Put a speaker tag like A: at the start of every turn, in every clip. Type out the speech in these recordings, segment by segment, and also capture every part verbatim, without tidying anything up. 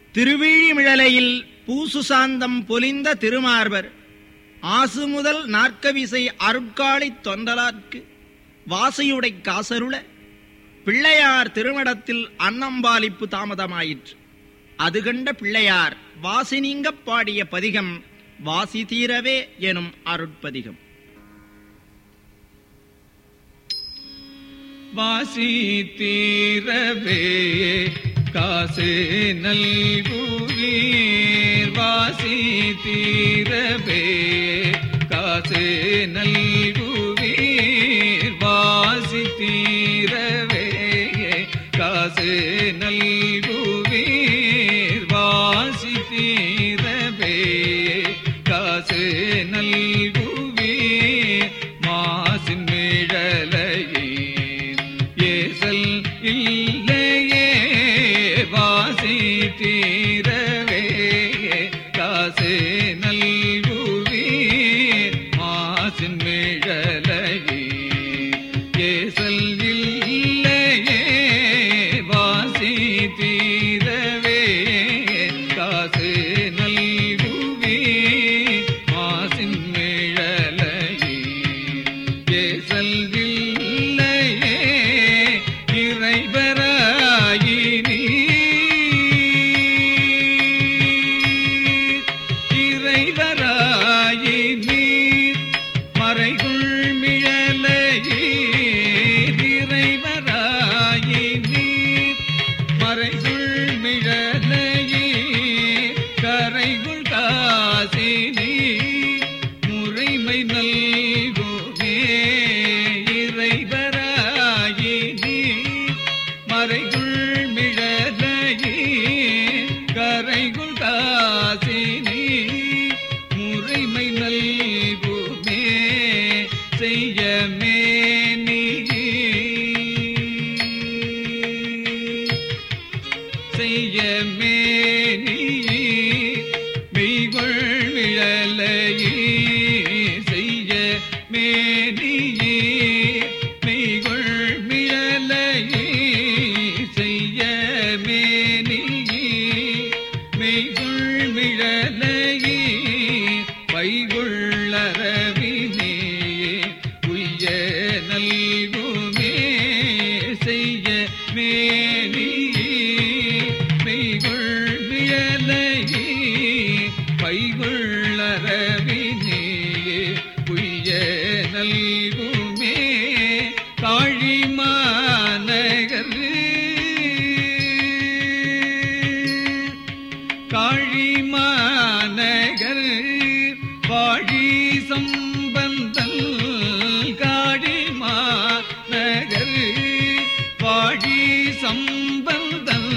A: திருவிழிமிழலையில் பூசு சாந்தம் பொலிந்த திருமார்பர் ஆசு முதல் நாற்கவிசை அருட்காளித் தொண்டலார்க்கு வாசையுடை காசருள பிள்ளையார் திருமடத்தில் அன்னம்பாலிப்பு தாமதமாயிற்று. அது கண்ட பிள்ளையார் வாசி நீங்கப் பாடிய பதிகம் வாசி தீரவே எனும் அருட்பதிகம்.
B: வாசி தீரவே காசே நல்குவீர், வாசி தீரவே காசே நல்குவீர், வாசி தீரவே காசே நல்குவீர், வாசி தீரவே காசே நல்குவீர், மாசின் மிழலையே ஏசல் இல்லையே, வாசி தீரவே காசே நல்குவீர், மாசின் மிழலையே ஏசல் இல்லையே, வாசி தீரவே காசே நல்குவீர், மாசின் மிழலையே ஏசல் இல்லையே, இறைவராயினி இறைவராயினி மறைகுள் மிழலையே, இறைவராயினி மறைகுள் மிழலையே, கரைகுள் காசினி முறைமை நல்குமே, இறைவராயினி மறைகுள் மிழலையே, கரைகுள் காசினி முறைமை நல்குமே, செய்யமே நீ செய்யமே நீ மெய்கொள் மிழலையே, செய்ய மேனியே மெய்கொள் மிழலையே, செய்ய மேனியே மெய்கொள் மிழலையே, பைகுள்ளரவினே உய்ய நல்குமே, செய்ய மேனியே மெய்கொள் மிழலையே, பைகுள்ளரவினே உய்ய நல்குமே, காழிமாநகர் காழிமாநகர் வாழி சம்பந்தல், காழிமாநகர் வாழி சம்பந்தல்,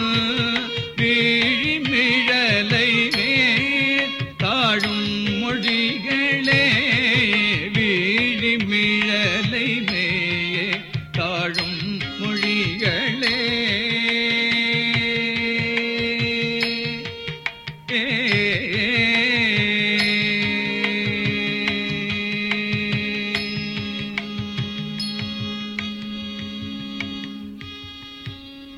B: வீழிமிழலை மேல் தாழும் மொழிகளே, வீழிமிழலை மேல் தாழும் மொழிகளே. ஏ